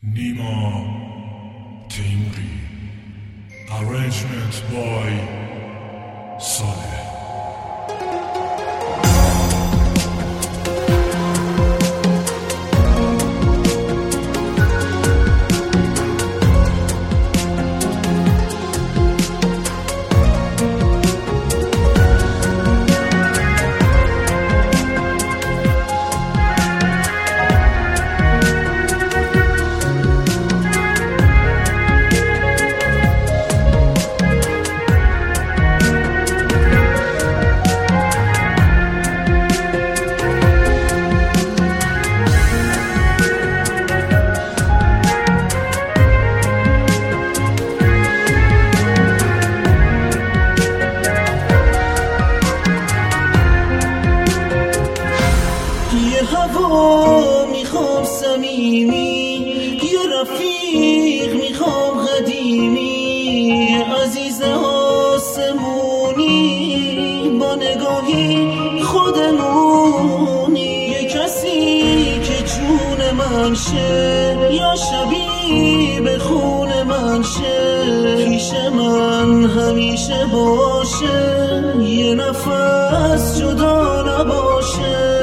Nima Teimuri. Arrangement by Saleh. هوا میخوام صمیمی، یه رفیق میخوام قدیمی، عزیز آسمونی، با نگاهی خودمونی، یه کسی که جون من شه یا شبیه به خون من شه، پیش من همیشه باشه، یه نفس جدا نباشه.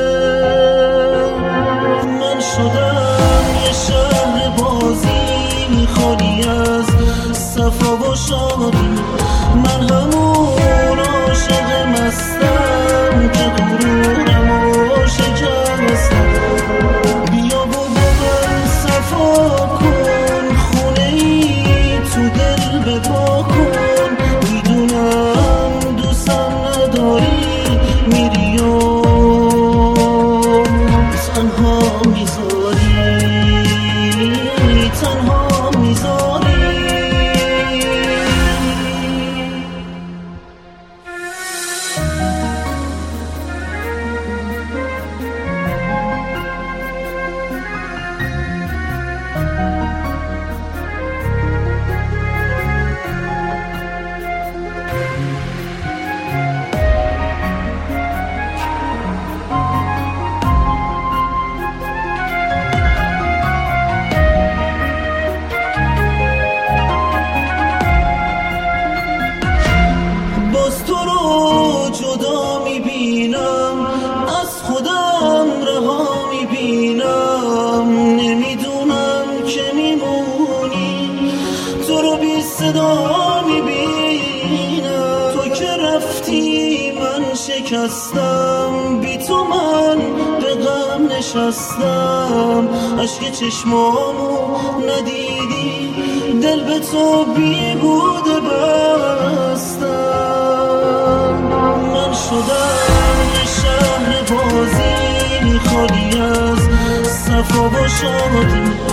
شدم یه شهر بازی خالی از صفا و شادی، من همون عاشق مستم که غرورمو شکستم. بیا با من صفا کن، خونه ای تو دل بپا کن، میدونم دوستم نداری، میری و تنها تنها میذاری. تو رو جدا میبینم، از خودم رها میبینم، نمیدونم که میمونی، تو رو بی صدا میبینم، تو که رفتی من شکستم، بی تو من به غم نشستم، عشق چشمامو ندیدی، دل به تو بی بوده بستم. من شدم یه شهر بازی خالی از صفا و شادی،